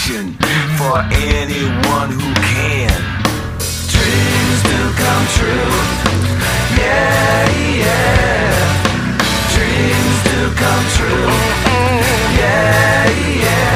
passion for anyone who can. Dreams do come true. Yeah, yeah. Dreams do come true. Yeah, yeah.